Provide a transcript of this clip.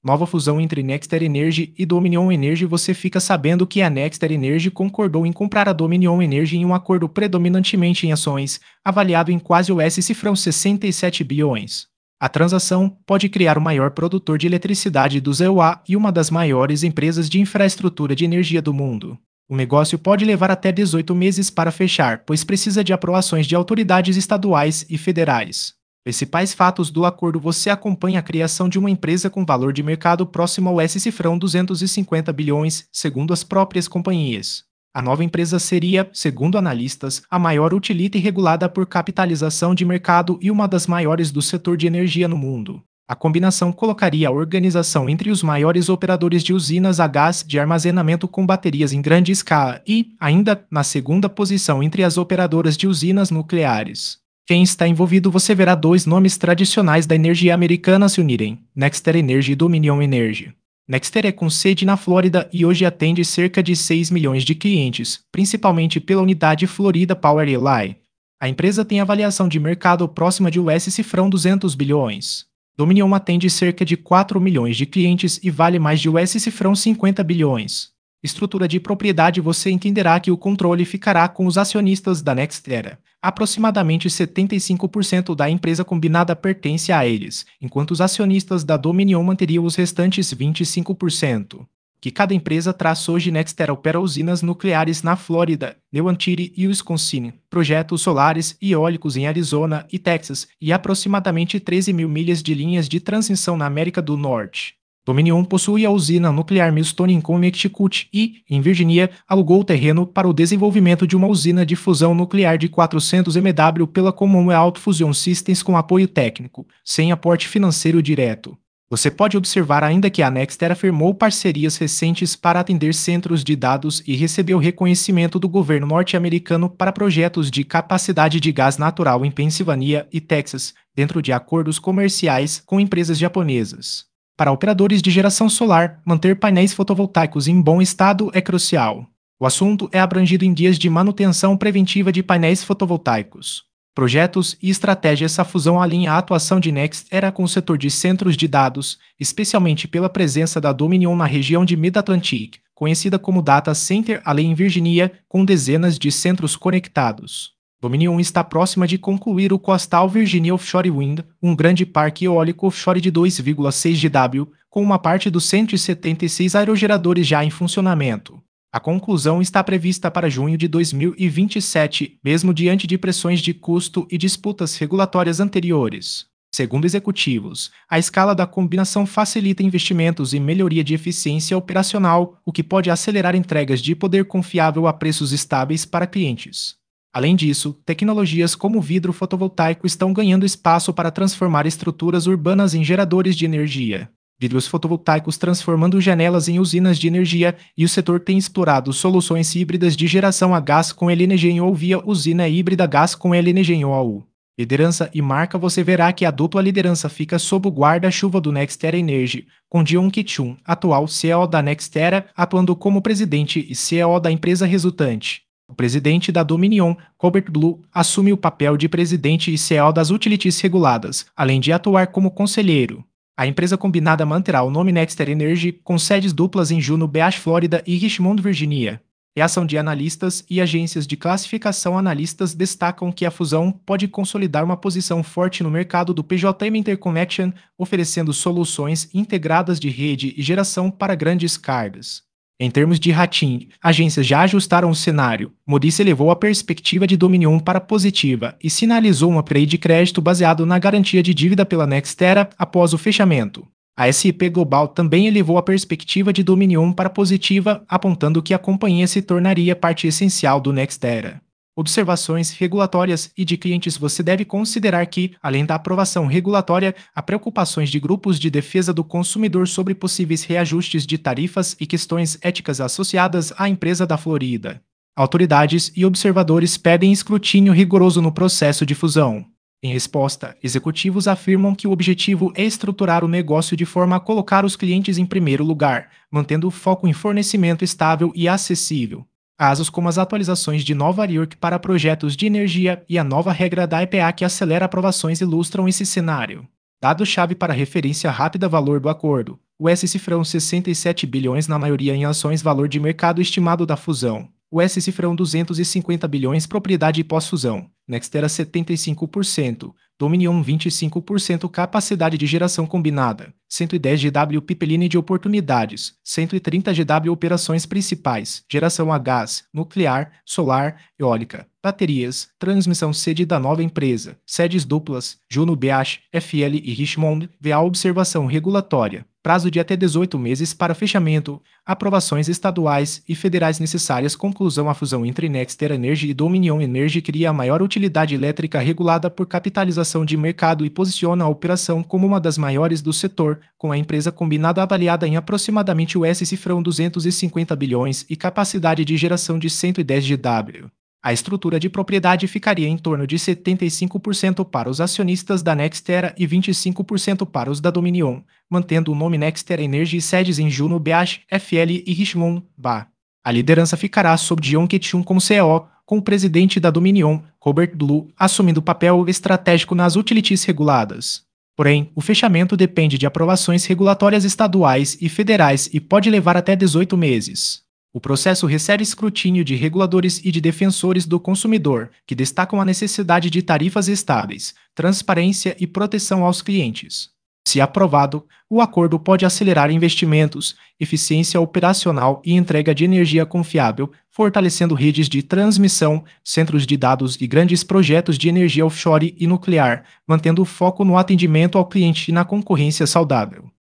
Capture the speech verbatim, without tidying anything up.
Nova fusão entre Nexter Energy e Dominion Energy. Você fica sabendo que a Nexter Energy concordou em comprar a Dominion Energy em um acordo predominantemente em ações, avaliado em quase U S cifrão sessenta e sete bilhões. A transação pode criar o maior produtor de eletricidade dos E U A e uma das maiores empresas de infraestrutura de energia do mundo. O negócio pode levar até dezoito meses para fechar, pois precisa de aprovações de autoridades estaduais e federais. Principais fatos do acordo: você acompanha a criação de uma empresa com valor de mercado próximo ao S cifrão duzentos e cinquenta bilhões, segundo as próprias companhias. A nova empresa seria, segundo analistas, a maior utility regulada por capitalização de mercado e uma das maiores do setor de energia no mundo. A combinação colocaria a organização entre os maiores operadores de usinas a gás de armazenamento com baterias em grande escala e, ainda, na segunda posição entre as operadoras de usinas nucleares. Quem está envolvido? Você verá dois nomes tradicionais da energia americana se unirem: Nexter Energy e Dominion Energy. Nexter é com sede na Flórida e hoje atende cerca de seis milhões de clientes, principalmente pela unidade Florida Power L I. A empresa tem avaliação de mercado próxima de U S cifrão duzentos bilhões. Dominion atende cerca de quatro milhões de clientes e vale mais de U S cifrão cinquenta bilhões. Estrutura de propriedade: você entenderá que o controle ficará com os acionistas da Nexter. Aproximadamente setenta e cinco por cento da empresa combinada pertence a eles, enquanto os acionistas da Dominion manteriam os restantes vinte e cinco por cento. Que cada empresa traz hoje: Nexter opera usinas nucleares na Flórida, New Hampshire e Wisconsin, projetos solares e eólicos em Arizona e Texas e aproximadamente treze mil milhas de linhas de transmissão na América do Norte. Dominion possui a usina nuclear Millstone em Connecticut e, em Virgínia, alugou o terreno para o desenvolvimento de uma usina de fusão nuclear de quatrocentos megawatts pela Commonwealth Fusion Systems com apoio técnico, sem aporte financeiro direto. Você pode observar ainda que a Nexter afirmou parcerias recentes para atender centros de dados e recebeu reconhecimento do governo norte-americano para projetos de capacidade de gás natural em Pensilvânia e Texas, dentro de acordos comerciais com empresas japonesas. Para operadores de geração solar, manter painéis fotovoltaicos em bom estado é crucial. O assunto é abrangido em dias de manutenção preventiva de painéis fotovoltaicos. Projetos e estratégias. Essa fusão alinha a atuação de Nexter com o setor de centros de dados, especialmente pela presença da Dominion na região de Mid-Atlantic, conhecida como Data Center, além em Virgínia, com dezenas de centros conectados. Dominion está próxima de concluir o Coastal Virginia Offshore Wind, um grande parque eólico offshore de dois vírgula seis gigawatts, com uma parte dos cento e setenta e seis aerogeradores já em funcionamento. A conclusão está prevista para junho de dois mil e vinte e sete, mesmo diante de pressões de custo e disputas regulatórias anteriores. Segundo executivos, a escala da combinação facilita investimentos e melhoria de eficiência operacional, o que pode acelerar entregas de poder confiável a preços estáveis para clientes. Além disso, tecnologias como o vidro fotovoltaico estão ganhando espaço para transformar estruturas urbanas em geradores de energia. Vidros fotovoltaicos transformando janelas em usinas de energia, e o setor tem explorado soluções híbridas de geração a gás com L N G ou via usina híbrida gás com L N G ou. Liderança e marca. Você verá que a dupla liderança fica sob o guarda-chuva do Nexter Energy, com Dion Ki-chun, atual C E O da Nexter, atuando como presidente e C E O da empresa resultante. O presidente da Dominion, Colbert Blue, assume o papel de presidente e C E O das utilities reguladas, além de atuar como conselheiro. A empresa combinada manterá o nome Nexter Energy, com sedes duplas em Juno Beach, Flórida e Richmond, Virgínia. Reação de analistas e agências de classificação. Analistas destacam que a fusão pode consolidar uma posição forte no mercado do P J M Interconnection, oferecendo soluções integradas de rede e geração para grandes cargas. Em termos de rating, agências já ajustaram o cenário. Moody's elevou a perspectiva de Dominion para positiva e sinalizou um upgrade de crédito baseado na garantia de dívida pela Nexter após o fechamento. A S e P Global também elevou a perspectiva de Dominion para positiva, apontando que a companhia se tornaria parte essencial do Nexter. Observações regulatórias e de clientes. Você deve considerar que, além da aprovação regulatória, há preocupações de grupos de defesa do consumidor sobre possíveis reajustes de tarifas e questões éticas associadas à empresa da Flórida. Autoridades e observadores pedem escrutínio rigoroso no processo de fusão. Em resposta, executivos afirmam que o objetivo é estruturar o negócio de forma a colocar os clientes em primeiro lugar, mantendo o foco em fornecimento estável e acessível. Casos como as atualizações de Nova York para projetos de energia e a nova regra da E P A que acelera aprovações ilustram esse cenário. Dado-chave para referência rápida. Valor do acordo. U S cifrão sessenta e sete bilhões, na maioria em ações, valor de mercado estimado da fusão. U S cifrão duzentos e cinquenta bilhões, propriedade pós-fusão. Nextera setenta e cinco por cento, Dominion vinte e cinco por cento, capacidade de geração combinada, cento e dez gigawatt pipeline de oportunidades, cento e trinta gigawatt operações principais, geração a gás, nuclear, solar, eólica, baterias, transmissão sede da nova empresa, sedes duplas, Juno B H, F L e Richmond, V A observação regulatória, prazo de até dezoito meses para fechamento, aprovações estaduais e federais necessárias. Conclusão: a fusão entre Nextera Energy e Dominion Energy cria a maior utilidade elétrica regulada por capitalização de mercado e posiciona a operação como uma das maiores do setor, com a empresa combinada avaliada em aproximadamente U S cifrão duzentos e cinquenta bilhões e capacidade de geração de cento e dez gigawatt. A estrutura de propriedade ficaria em torno de setenta e cinco por cento para os acionistas da Nextera e vinte e cinco por cento para os da Dominion, mantendo o nome Nextera Energy e sedes em Juno B H, F L e Richmond, B A. A liderança ficará sob Dion Ketchum como C E O, com o presidente da Dominion, Robert Blue, assumindo papel estratégico nas utilities reguladas. Porém, o fechamento depende de aprovações regulatórias estaduais e federais e pode levar até dezoito meses. O processo recebe escrutínio de reguladores e de defensores do consumidor, que destacam a necessidade de tarifas estáveis, transparência e proteção aos clientes. Se aprovado, o acordo pode acelerar investimentos, eficiência operacional e entrega de energia confiável, fortalecendo redes de transmissão, centros de dados e grandes projetos de energia offshore e nuclear, mantendo o foco no atendimento ao cliente e na concorrência saudável.